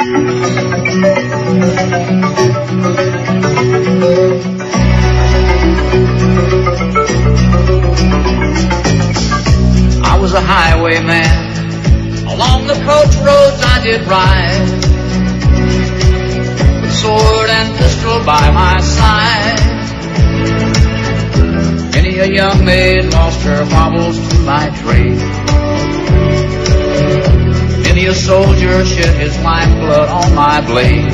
I was a highwayman. Along the coach roads I did ride, with sword and pistol by my side. Many a young maid lost her marbles to my trade. Many a soldier shed his lifeblood on my blade.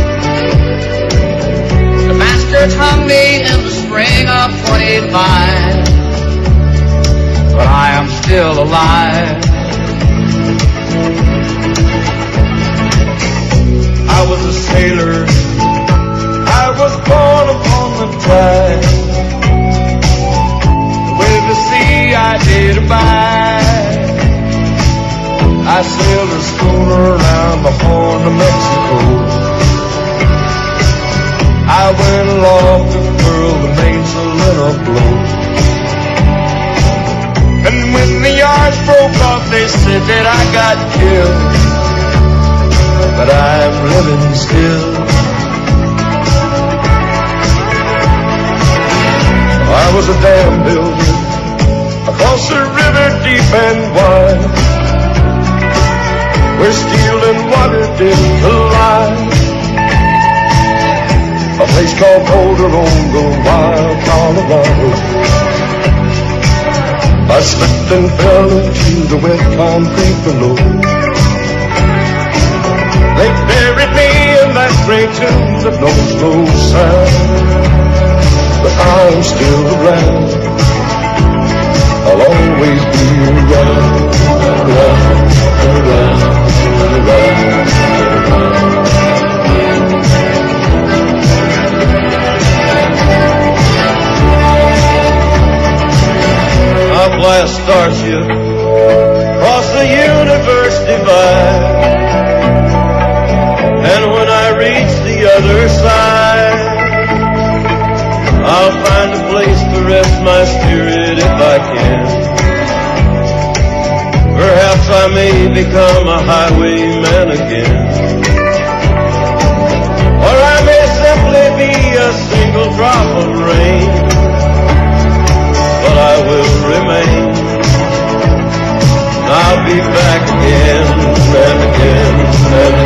The bastards hung me in the spring of 25, but I am still alive. I was a sailor, I was born upon the tide. With the sea I did abide. I sailed a schooner around the Horn of Mexico. I went aloft to furl the mainsail in a blow. And when the yards broke off, they said that I got killed. But I'm living still. I was a dam builder across the river deep and wide, where steel and water did collide. A place called Polderonga, wild Colorado. I slipped and fell into the wet concrete below. They buried me in that great tomb that knows no sound. But I'm still around. I'll always be around, around, around, around. I fly a starship across the universe divide, and when I reach the other side, I'll find a place to rest my spirit if I can. Perhaps I may become a highwayman again, or I may simply be a single drop of rain, but I will remain. I'll be back again and again and again.